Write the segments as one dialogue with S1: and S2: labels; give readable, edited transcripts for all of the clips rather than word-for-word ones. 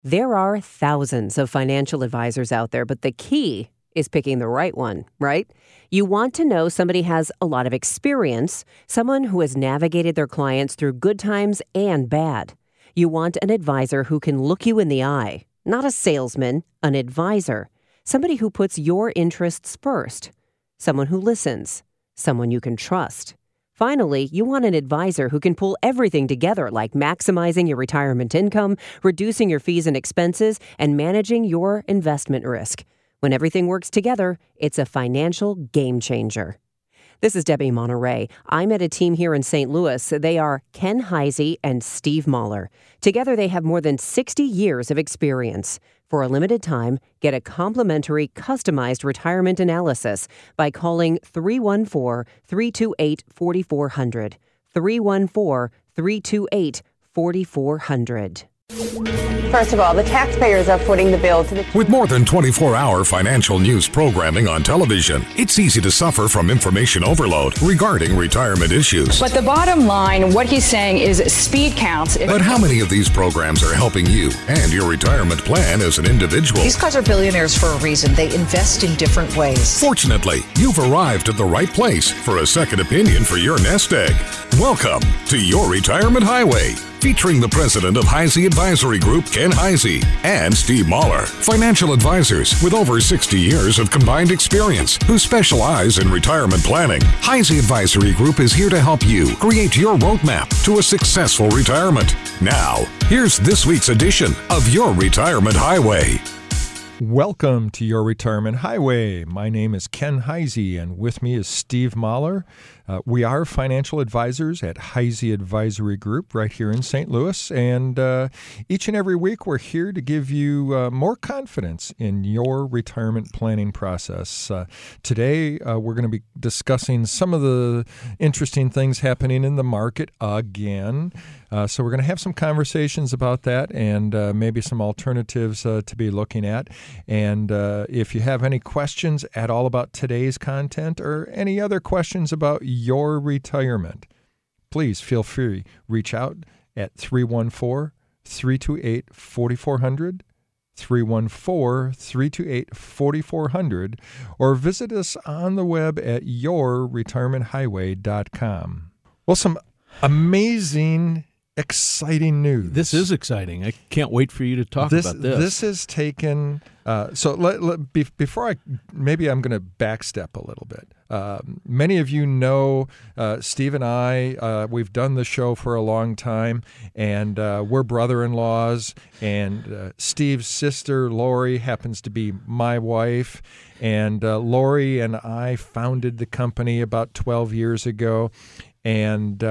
S1: There are thousands of financial advisors out there, but the key is picking the right one, right? You want to know somebody has a lot of experience, someone who has navigated their clients through good times and bad. You want an advisor who can look you in the eye, not a salesman, an advisor, somebody who puts your interests first, someone who listens, someone you can trust. Finally, you want an advisor who can pull everything together, like maximizing your retirement income, reducing your fees and expenses, and managing your investment risk. When everything works together, it's a financial game changer. This is Debbie Monterey. I met a team here in St. Louis. They are Ken Heisey and Steve Mahler. Together, they have more than 60 years of experience. For a limited time, get a complimentary, customized retirement analysis by calling 314-328-4400. 314-328-4400.
S2: First of all, the taxpayers are footing the bill to the...
S3: With more than 24-hour financial news programming on television, it's easy to suffer from information overload regarding retirement issues.
S4: But the bottom line, what he's saying is speed counts.
S3: But how many of these programs are helping you and your retirement plan as an individual?
S5: These guys are billionaires for a reason. They invest in different ways.
S3: Fortunately, you've arrived at the right place for a second opinion for your nest egg. Welcome to Your Retirement Highway, featuring the president of Heisey Advisory Group, Ken Heisey, and Steve Mahler, financial advisors with over 60 years of combined experience who specialize in retirement planning. Heisey Advisory Group is here to help you create your roadmap to a successful retirement. Now, here's this week's edition of Your Retirement Highway.
S6: Welcome to Your Retirement Highway. My name is Ken Heisey, and with me is Steve Mahler. We are financial advisors at Heisey Advisory Group right here in St. Louis, and each and every week we're here to give you more confidence in your retirement planning process. Today we're going to be discussing some of the interesting things happening in the market again. So we're going to have some conversations about that and maybe some alternatives to be looking at. And if you have any questions at all about today's content or any other questions about your retirement, please feel free. Reach out at 314-328-4400, 314-328-4400, or visit us on the web at yourretirementhighway.com. Well, some amazing, exciting news.
S7: This is exciting. I can't wait for you to talk about this.
S6: This has taken... before maybe I'm going to backstep a little bit. Many of you know Steve and I, we've done the show for a long time, and we're brother-in-laws, and Steve's sister, Lori, happens to be my wife, and Lori and I founded the company about 12 years ago. And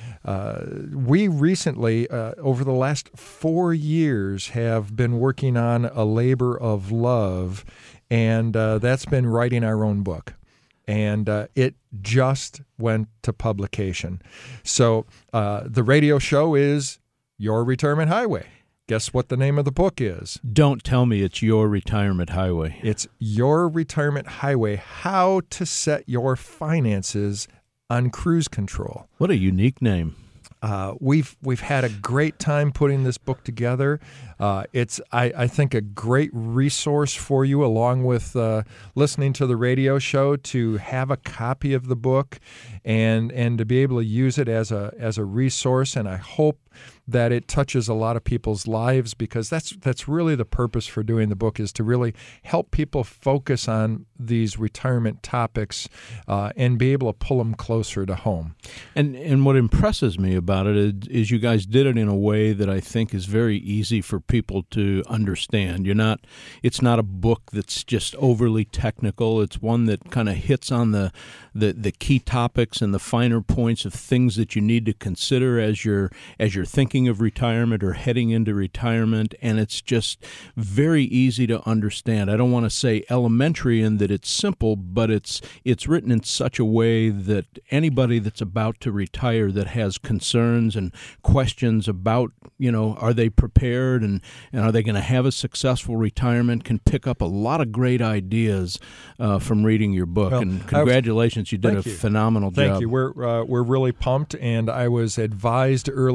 S6: we recently, over the last 4 years, have been working on a labor of love, and that's been writing our own book. And it just went to publication. So the radio show is Your Retirement Highway. Guess what the name of the book is?
S7: Don't tell me it's Your Retirement Highway.
S6: It's Your Retirement Highway, How to Set Your Finances on Cruise Control.
S7: What a unique name.
S6: We've had a great time putting this book together. It's I think a great resource for you, along with listening to the radio show, to have a copy of the book and to be able to use it as a resource. And I hope that it touches a lot of people's lives, because that's really the purpose for doing the book, is to really help people focus on these retirement topics and be able to pull them closer to home.
S7: And what impresses me about it is you guys did it in a way that I think is very easy for people to understand. It's not a book that's just overly technical. It's one that kind of hits on the key topics and the finer points of things that you need to consider as you're thinking of retirement or heading into retirement, and it's just very easy to understand. I don't want to say elementary in that it's simple, but it's written in such a way that anybody that's about to retire that has concerns and questions about, are they prepared and are they going to have a successful retirement, can pick up a lot of great ideas from reading your book. Well, and congratulations, you did a phenomenal job.
S6: Thank you. We're really pumped, and I was advised early on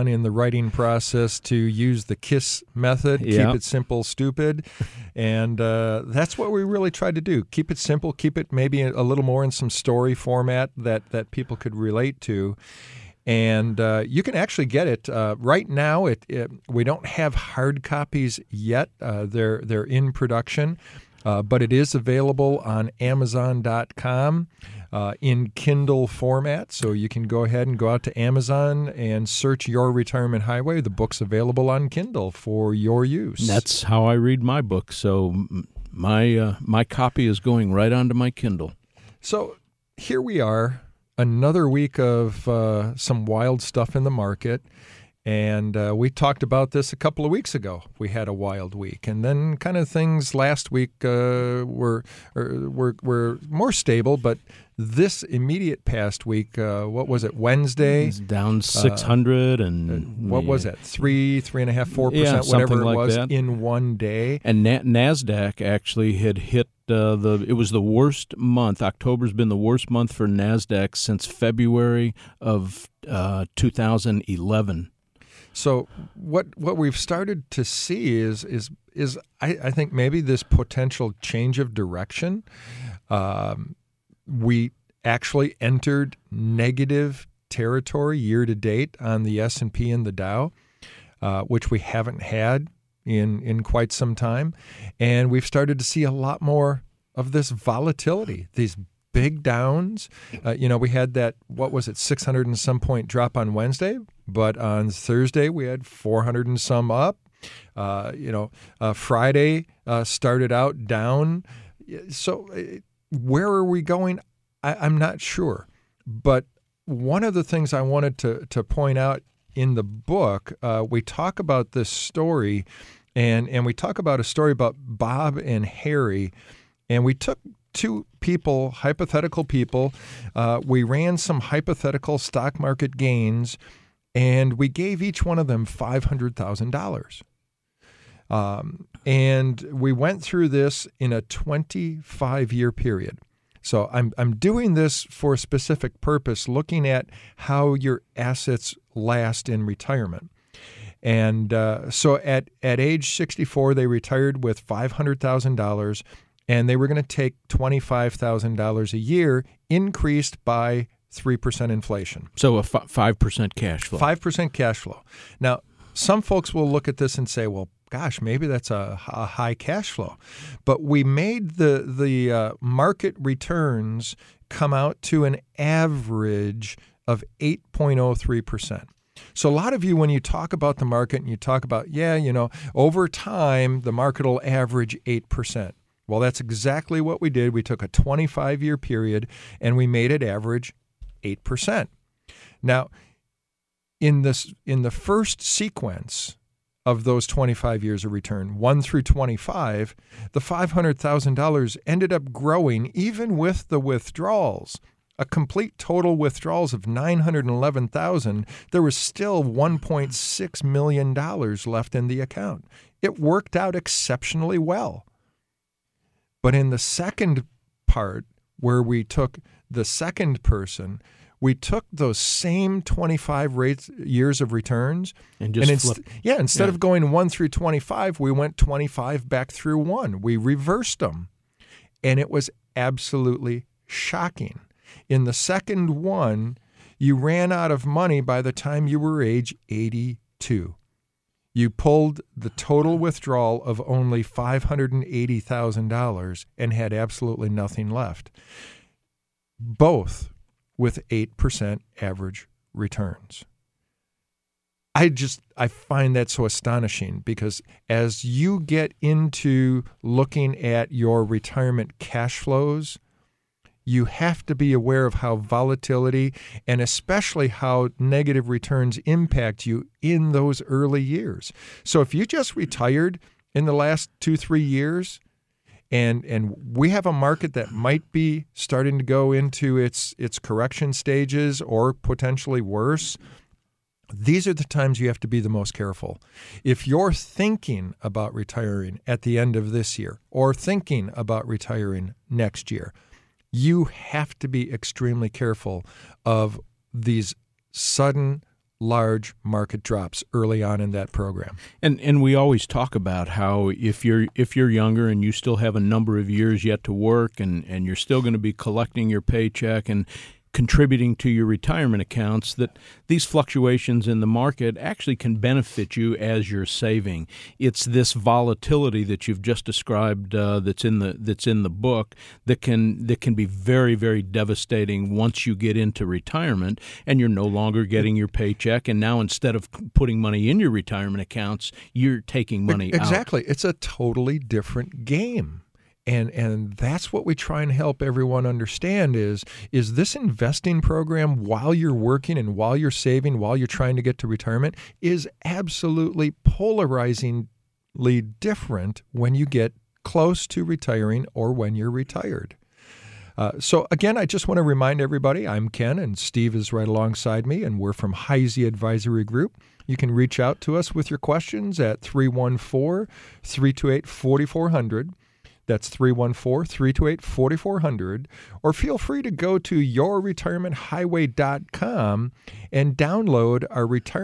S6: fun in the writing process to use the KISS method,
S7: Yep.
S6: keep it simple, stupid. And that's what we really tried to do. Keep it simple, keep it maybe a little more in some story format that people could relate to. And you can actually get it right now. We don't have hard copies yet. They're in production, but it is available on Amazon.com in Kindle format. So you can go ahead and go out to Amazon and search Your Retirement Highway. The book's available on Kindle for your use.
S7: That's how I read my book. So my copy is going right onto my Kindle.
S6: So here we are. Another week of some wild stuff in the market, and we talked about this a couple of weeks ago. We had a wild week, and then kind of things last week were more stable. But this immediate past week, what was it? Wednesday,
S7: It's down 600 and
S6: what was it? 3.5%, 4%,
S7: Yeah,
S6: whatever
S7: something
S6: it
S7: like
S6: was
S7: that.
S6: in one day.
S7: And NASDAQ actually had hit it was the worst month. October's been the worst month for NASDAQ since February of 2011.
S6: So what we've started to see is I think maybe this potential change of direction. We actually entered negative territory year to date on the S&P and the Dow, which we haven't had in quite some time. And we've started to see a lot more of this volatility, these big downs. We had that, 600 and some point drop on Wednesday, but on Thursday we had 400 and some up. Friday started out down. So where are we going? I'm not sure. But one of the things I wanted to point out in the book, we talk about this story, and we talk about a story about Bob and Harry, and we took two people, hypothetical people. We ran some hypothetical stock market gains, and we gave each one of them $500,000. And we went through this in a 25-year period. So I'm doing this for a specific purpose, looking at how your assets last in retirement. And so at age 64, they retired with $500,000, and they were going to take $25,000 a year, increased by 3% inflation.
S7: So a 5% cash flow.
S6: 5% cash flow. Now, some folks will look at this and say, well, gosh, maybe that's a high cash flow. But we made the market returns come out to an average of 8.03%. So a lot of you, when you talk about the market and you talk about, over time, the market will average 8%. Well, that's exactly what we did. We took a 25-year period and we made it average 8%. Now, in the first sequence of those 25 years of return, 1 through 25, the $500,000 ended up growing even with the withdrawals. A complete total withdrawals of $911,000, there was still $1.6 million left in the account. It worked out exceptionally well. But in the second part, where we took the second person, we took those same 25 years of returns, instead of going 1 through 25, we went 25 back through 1. We reversed them, and it was absolutely shocking. In the second one, you ran out of money by the time you were age 82. You pulled the total withdrawal of only $580,000 and had absolutely nothing left. Both with 8% average returns. I find that so astonishing, because as you get into looking at your retirement cash flows, you have to be aware of how volatility and especially how negative returns impact you in those early years. So if you just retired in the last 2-3 years, and we have a market that might be starting to go into its correction stages or potentially worse, these are the times you have to be the most careful. If you're thinking about retiring at the end of this year or thinking about retiring next year, you have to be extremely careful of these sudden large market drops early on in that program.
S7: And we always talk about how if you're younger and you still have a number of years yet to work and you're still going to be collecting your paycheck and contributing to your retirement accounts, that these fluctuations in the market actually can benefit you as you're saving. It's this volatility that you've just described that's in the book that can be very, very devastating once you get into retirement and you're no longer getting your paycheck, and now instead of putting money in your retirement accounts, you're taking money out.
S6: Exactly. It's a totally different game. And that's what we try and help everyone understand is this investing program while you're working and while you're saving, while you're trying to get to retirement, is absolutely polarizingly different when you get close to retiring or when you're retired. So again, I just want to remind everybody, I'm Ken and Steve is right alongside me, and we're from Heisey Advisory Group. You can reach out to us with your questions at 314-328-4400. That's 314-328-4400, or feel free to go to yourretirementhighway.com and download our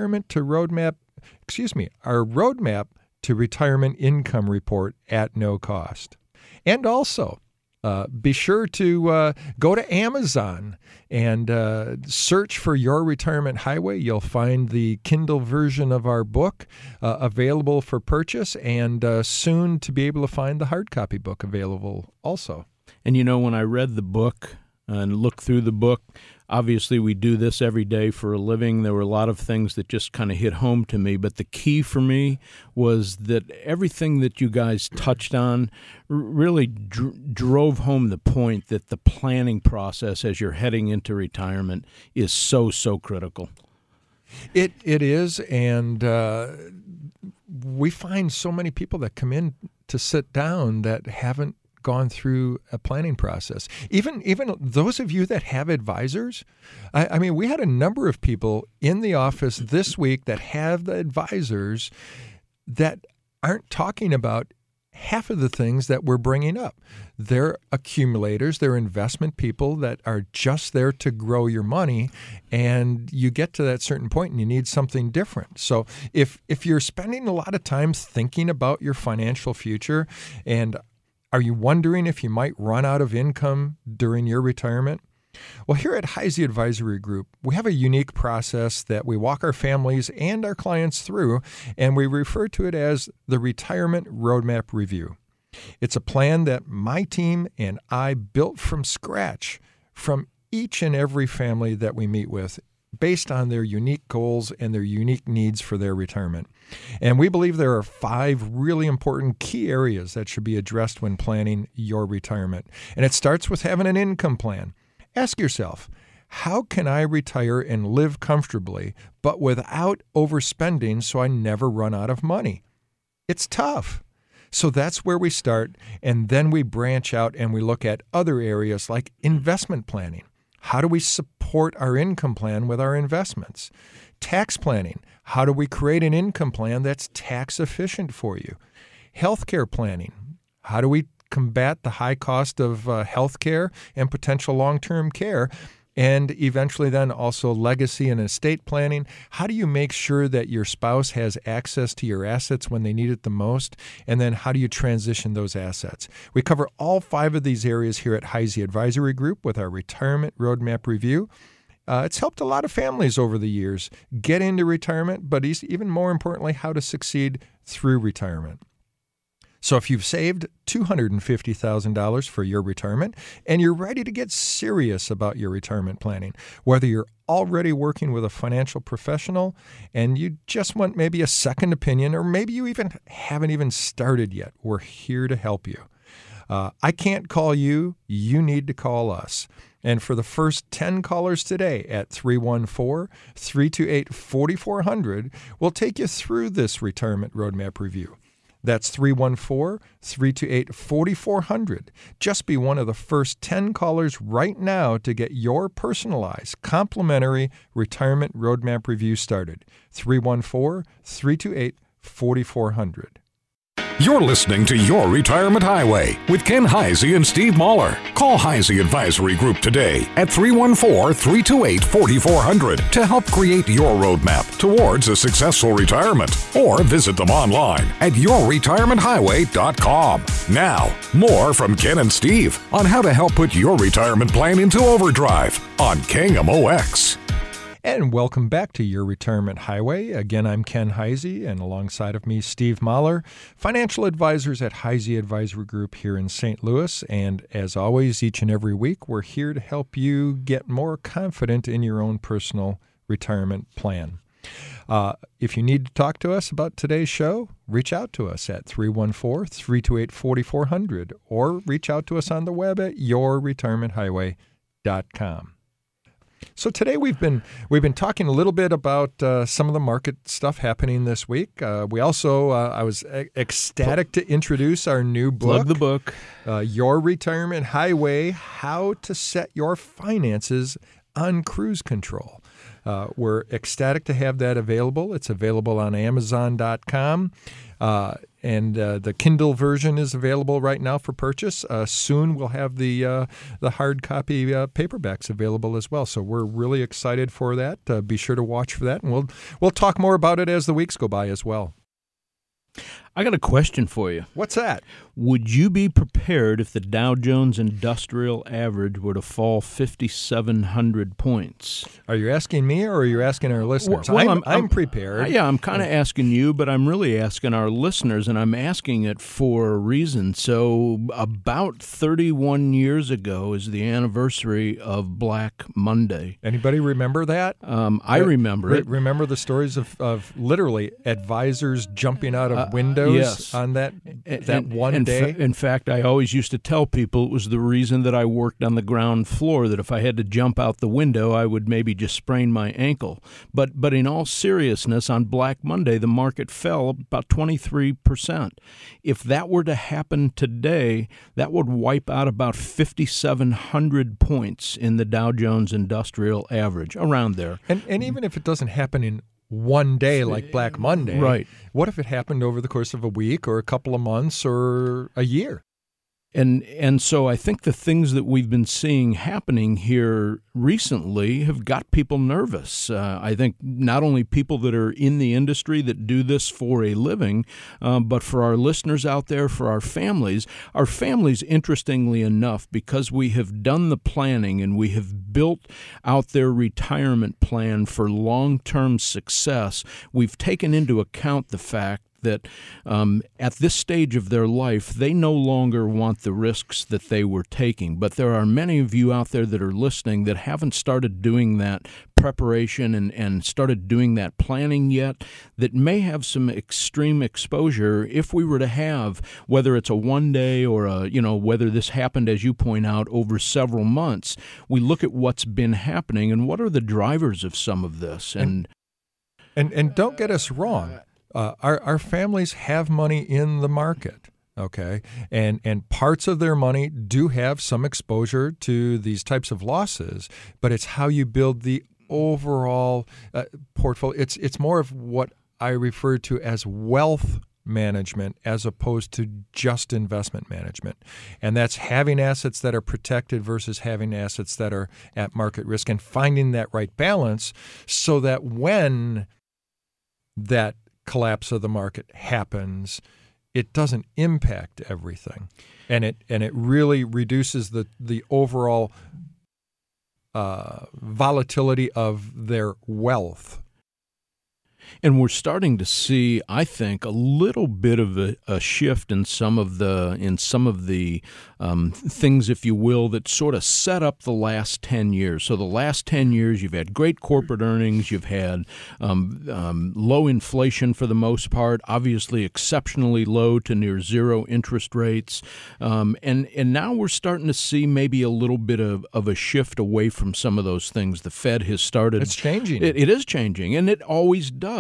S6: roadmap to retirement income report at no cost. And also, be sure to go to Amazon and search for Your Retirement Highway. You'll find the Kindle version of our book available for purchase, and soon to be able to find the hard copy book available also.
S7: And when I read the book and looked through the book, obviously we do this every day for a living. There were a lot of things that just kind of hit home to me, but the key for me was that everything that you guys touched on really drove home the point that the planning process as you're heading into retirement is so critical.
S6: It is, and we find so many people that come in to sit down that haven't gone through a planning process. Even those of you that have advisors, I mean, we had a number of people in the office this week that have the advisors that aren't talking about half of the things that we're bringing up. They're accumulators, they're investment people that are just there to grow your money, and you get to that certain point and you need something different. So if you're spending a lot of time thinking about your financial future, and are you wondering if you might run out of income during your retirement? Well, here at Heisey Advisory Group, we have a unique process that we walk our families and our clients through, and we refer to it as the Retirement Roadmap Review. It's a plan that my team and I built from scratch from each and every family that we meet with, based on their unique goals and their unique needs for their retirement. And we believe there are 5 really important key areas that should be addressed when planning your retirement. And it starts with having an income plan. Ask yourself, how can I retire and live comfortably, but without overspending so I never run out of money? It's tough. So that's where we start, and then we branch out and we look at other areas like investment planning. How do we support our income plan with our investments? Tax planning. How do we create an income plan that's tax efficient for you? Healthcare planning. How do we combat the high cost of healthcare and potential long-term care? And eventually then also legacy and estate planning. How do you make sure that your spouse has access to your assets when they need it the most? And then how do you transition those assets? We cover all 5 of these areas here at Heisey Advisory Group with our Retirement Roadmap Review. It's helped a lot of families over the years get into retirement, but even more importantly, how to succeed through retirement. So if you've saved $250,000 for your retirement and you're ready to get serious about your retirement planning, whether you're already working with a financial professional and you just want maybe a second opinion, or maybe you haven't even started yet, we're here to help you. I can't call you. You need to call us. And for the first 10 callers today at 314-328-4400, we'll take you through this Retirement Roadmap Review. That's 314-328-4400. Just be one of the first 10 callers right now to get your personalized, complimentary Retirement Roadmap Review started. 314-328-4400.
S3: You're listening to Your Retirement Highway with Ken Heisey and Steve Mahler. Call Heisey Advisory Group today at 314-328-4400 to help create your roadmap towards a successful retirement. Or visit them online at yourretirementhighway.com. Now, more from Ken and Steve on how to help put your retirement plan into overdrive on KMOX.
S6: And welcome back to Your Retirement Highway. Again, I'm Ken Heisey, and alongside of me, Steve Mahler, financial advisors at Heisey Advisory Group here in St. Louis. And as always, each and every week, we're here to help you get more confident in your own personal retirement plan. If you need to talk to us about today's show, reach out to us at 314-328-4400 or reach out to us on the web at yourretirementhighway.com. So today we've been talking a little bit about some of the market stuff happening this week. We also I was ecstatic to introduce our new book.
S7: Plug the book.
S6: Your Retirement Highway: How to Set Your Finances on Cruise Control. We're ecstatic to have that available. It's available on Amazon.com. And the Kindle version is available right now for purchase. Soon we'll have the hard copy paperbacks available as well. So we're really excited for that. Be sure to watch for that, and we'll talk more about it as the weeks go by as well.
S7: I got a question for you.
S6: What's that?
S7: Would you be prepared if the Dow Jones Industrial Average were to fall 5,700 points?
S6: Are you asking me or are you asking our listeners?
S7: Well,
S6: I'm prepared.
S7: Yeah, I'm kind of asking you, but I'm really asking our listeners, and I'm asking it for a reason. So about 31 years ago is the anniversary of Black Monday.
S6: Anybody remember that?
S7: I remember it.
S6: Remember the stories of literally advisors jumping out of windows on that one day?
S7: In fact, I always used to tell people it was the reason that I worked on the ground floor, that if I had to jump out the window, I would maybe just sprain my ankle. But in all seriousness, on Black Monday, the market fell about 23%. If that were to happen today, that would wipe out about 5,700 points in the Dow Jones Industrial Average, around there.
S6: And even if it doesn't happen in one day like Black Monday,
S7: right?
S6: What if it happened over the course of a week or a couple of months or a year?
S7: And so I think the things that we've been seeing happening here recently have got people nervous. I think not only people that are in the industry that do this for a living, but for our listeners out there, for our families. Our families, interestingly enough, because we have done the planning and we have built out their retirement plan for long-term success, we've taken into account the fact that at this stage of their life, they no longer want the risks that they were taking. But there are many of you out there that are listening that haven't started doing that preparation and started doing that planning yet, that may have some extreme exposure if we were to have, whether it's a one day or whether this happened, as you point out, over several months. We look at what's been happening and what are the drivers of some of this. And
S6: don't get us wrong. Our families have money in the market, okay? And parts of their money do have some exposure to these types of losses, but it's how you build the overall portfolio. It's more of what I refer to as wealth management as opposed to just investment management. And that's having assets that are protected versus having assets that are at market risk, and finding that right balance so that when that collapse of the market happens, it doesn't impact everything, and it really reduces the overall volatility of their wealth.
S7: And we're starting to see, I think, a little bit of a shift in some of the things, if you will, that sort of set up the last 10 years. So the last 10 years, you've had great corporate earnings, you've had low inflation for the most part, obviously exceptionally low to near zero interest rates, and now we're starting to see maybe a little bit of a shift away from some of those things. The Fed has started.
S6: It's changing.
S7: It is changing, and it always does.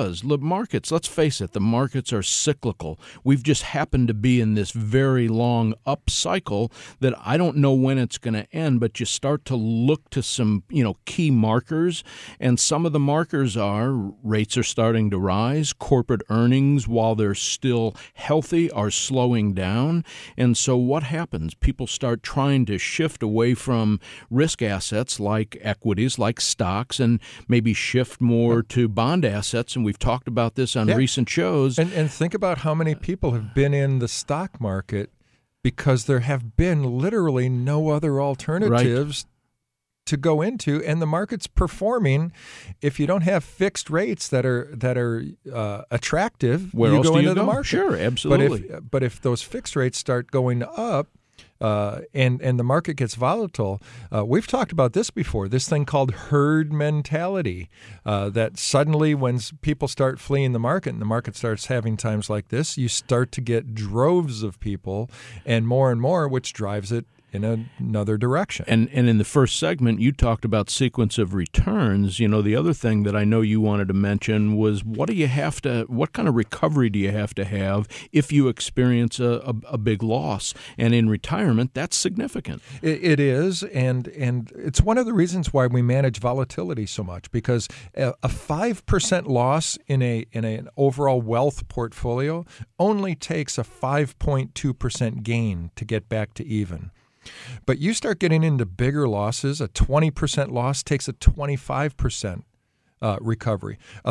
S7: does. The markets, let's face it, the markets are cyclical. We've just happened to be in this very long up cycle that I don't know when it's going to end, but you start to look to some, key markers, and some of the markers are rates are starting to rise, corporate earnings, while they're still healthy, are slowing down. And so what happens? People start trying to shift away from risk assets like equities, like stocks, and maybe shift more to bond assets. And we've talked about this on recent shows.
S6: And think about how many people have been in the stock market because there have been literally no other alternatives to go into, and the market's performing. If you don't have fixed rates that are attractive,
S7: where
S6: you
S7: else
S6: go
S7: do
S6: into
S7: you
S6: the
S7: go?
S6: market.
S7: Sure, absolutely.
S6: But if those fixed rates start going up, and the market gets volatile, we've talked about this before. This thing called herd mentality, that suddenly when people start fleeing the market and the market starts having times like this, you start to get droves of people and more, which drives it in another direction.
S7: And in the first segment, you talked about sequence of returns. The other thing that I know you wanted to mention was what kind of recovery do you have to have if you experience a big loss? And in retirement, that's significant.
S6: It is, and it's one of the reasons why we manage volatility so much, because a 5% loss in an overall wealth portfolio only takes a 5.2% gain to get back to even. But you start getting into bigger losses. A 20% loss takes a 25% recovery. A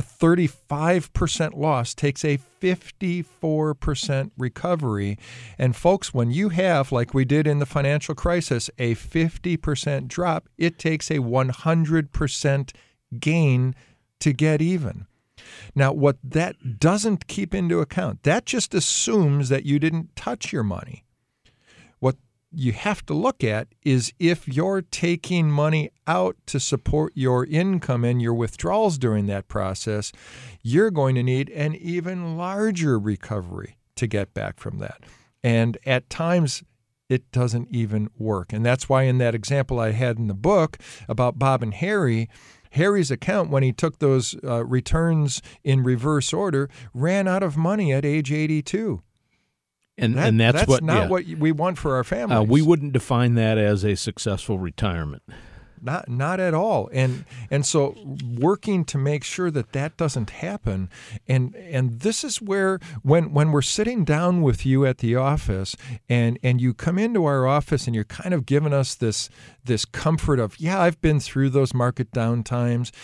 S6: 35% loss takes a 54% recovery. And folks, when you have, like we did in the financial crisis, a 50% drop, it takes a 100% gain to get even. Now, what that doesn't keep into account, that just assumes that you didn't touch your money. What you have to look at is if you're taking money out to support your income and your withdrawals during that process, you're going to need an even larger recovery to get back from that. And at times, it doesn't even work. And that's why in that example I had in the book about Bob and Harry, Harry's account, when he took those returns in reverse order, ran out of money at age 82.
S7: And that's what
S6: we want for our families.
S7: We wouldn't define that as a successful retirement.
S6: Not at all. And so working to make sure that doesn't happen. And this is where when we're sitting down with you at the office and you come into our office and you're kind of giving us this comfort of, I've been through those market down times.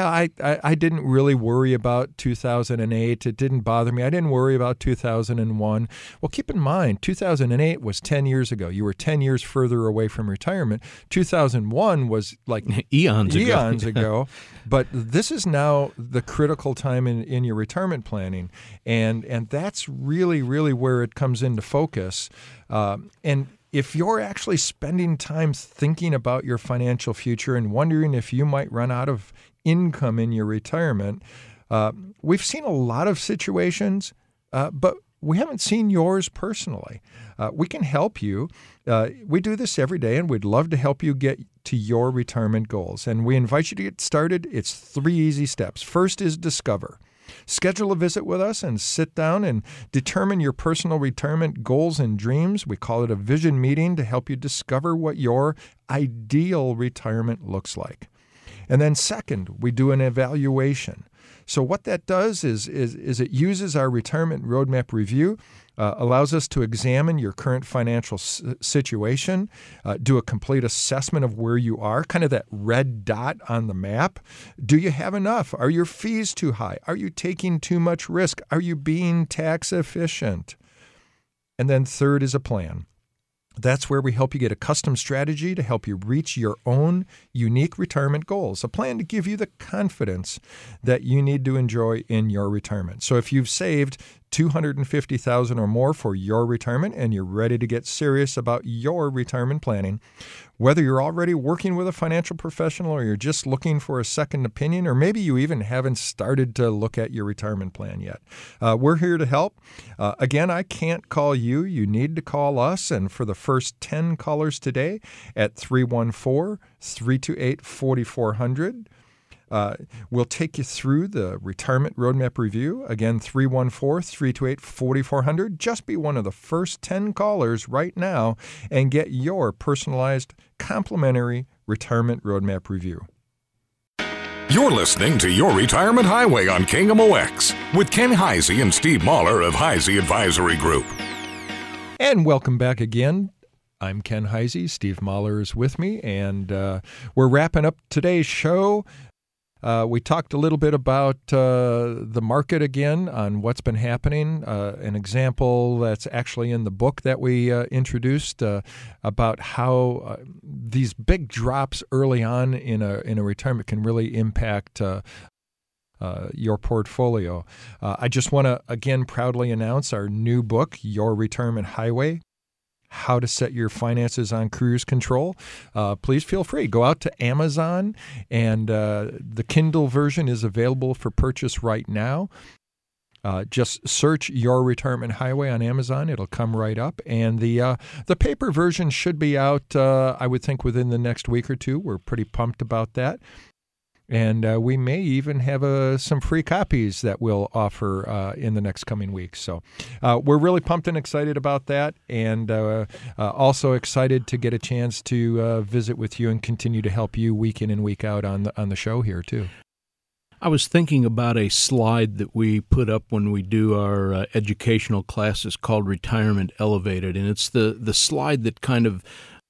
S6: I didn't really worry about 2008. It didn't bother me. I didn't worry about 2001. Well, keep in mind, 2008 was 10 years ago. You were 10 years further away from retirement. 2001 was like eons ago. But this is now the critical time in your retirement planning. And that's really, really where it comes into focus. And if you're actually spending time thinking about your financial future and wondering if you might run out of income in your retirement, we've seen a lot of situations, but we haven't seen yours personally. We can help you. We do this every day, and we'd love to help you get to your retirement goals. And we invite you to get started. It's 3 easy steps. First is discover. Schedule a visit with us and sit down and determine your personal retirement goals and dreams. We call it a vision meeting to help you discover what your ideal retirement looks like. And then second, we do an evaluation. So what that does is it uses our retirement roadmap review, allows us to examine your current financial situation, do a complete assessment of where you are, kind of that red dot on the map. Do you have enough? Are your fees too high? Are you taking too much risk? Are you being tax efficient? And then third is a plan. That's where we help you get a custom strategy to help you reach your own unique retirement goals, a plan to give you the confidence that you need to enjoy in your retirement. So if you've saved $250,000 or more for your retirement and you're ready to get serious about your retirement planning, whether you're already working with a financial professional or you're just looking for a second opinion, or maybe you even haven't started to look at your retirement plan yet, we're here to help. Again, I can't call you. You need to call us. And for the first 10 callers today at 314-328-4400, We'll take you through the Retirement Roadmap Review. Again, 314-328-4400. Just be one of the first 10 callers right now and get your personalized complimentary Retirement Roadmap Review.
S3: You're listening to Your Retirement Highway on KMOX with Ken Heisey and Steve Mahler of Heisey Advisory Group.
S6: And welcome back again. I'm Ken Heisey. Steve Mahler is with me, and we're wrapping up today's show. We talked a little bit about the market again, on what's been happening. An example that's actually in the book that we introduced about how these big drops early on in a retirement can really impact your portfolio. I just want to again proudly announce our new book, Your Retirement Highway: How to Set Your Finances on Cruise Control. Please feel free. Go out to Amazon, and the Kindle version is available for purchase right now. Just search Your Retirement Highway on Amazon. It'll come right up. And the paper version should be out, I would think, within the next week or two. We're pretty pumped about that. And we may even have some free copies that we'll offer in the next coming weeks. So we're really pumped and excited about that, and also excited to get a chance to visit with you and continue to help you week in and week out on the show here, too.
S7: I was thinking about a slide that we put up when we do our educational classes called Retirement Elevated, and it's the slide that kind of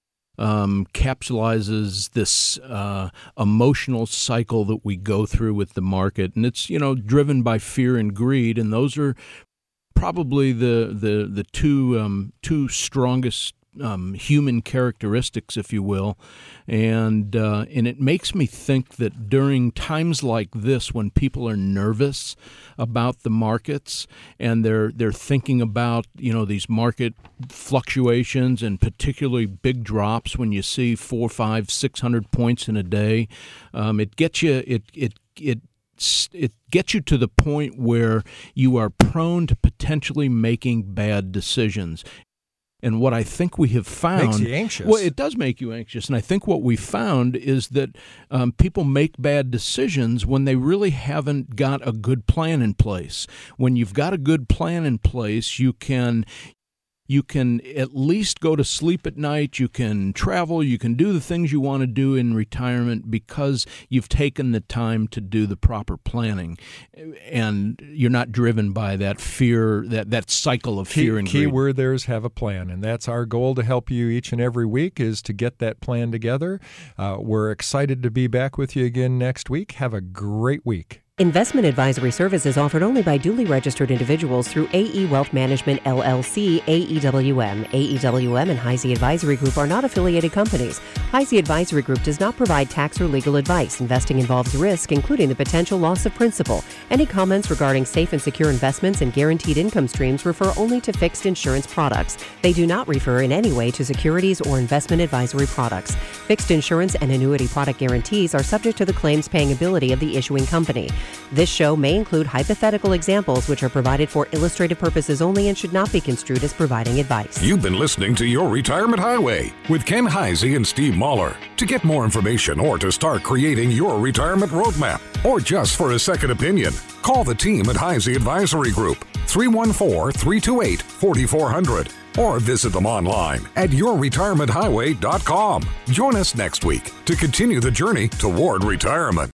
S7: capsulizes this emotional cycle that we go through with the market, and it's driven by fear and greed, and those are probably the two strongest human characteristics, if you will, and it makes me think that during times like this, when people are nervous about the markets and they're thinking about these market fluctuations and particularly big drops, when you see 400, 500, 600 points in a day, it gets you it gets you to the point where you are prone to potentially making bad decisions. And what I think we have found...
S6: Makes you anxious.
S7: Well, it does make you anxious. And I think what we found is that people make bad decisions when they really haven't got a good plan in place. When you've got a good plan in place, you can at least go to sleep at night, you can travel, you can do the things you want to do in retirement because you've taken the time to do the proper planning. And you're not driven by that fear, that cycle of fear and greed.
S6: Key word there is have a plan, and that's our goal to help you each and every week, is to get that plan together. We're excited to be back with you again next week. Have a great week.
S1: Investment advisory services offered only by duly registered individuals through AE Wealth Management, LLC, AEWM. AEWM and Heisey Advisory Group are not affiliated companies. Heisey Advisory Group does not provide tax or legal advice. Investing involves risk, including the potential loss of principal. Any comments regarding safe and secure investments and guaranteed income streams refer only to fixed insurance products. They do not refer in any way to securities or investment advisory products. Fixed insurance and annuity product guarantees are subject to the claims paying ability of the issuing company. This show may include hypothetical examples which are provided for illustrative purposes only and should not be construed as providing advice.
S3: You've been listening to Your Retirement Highway with Ken Heisey and Steve Mahler. To get more information or to start creating your retirement roadmap, or just for a second opinion, call the team at Heisey Advisory Group, 314-328-4400. Or visit them online at yourretirementhighway.com. Join us next week to continue the journey toward retirement.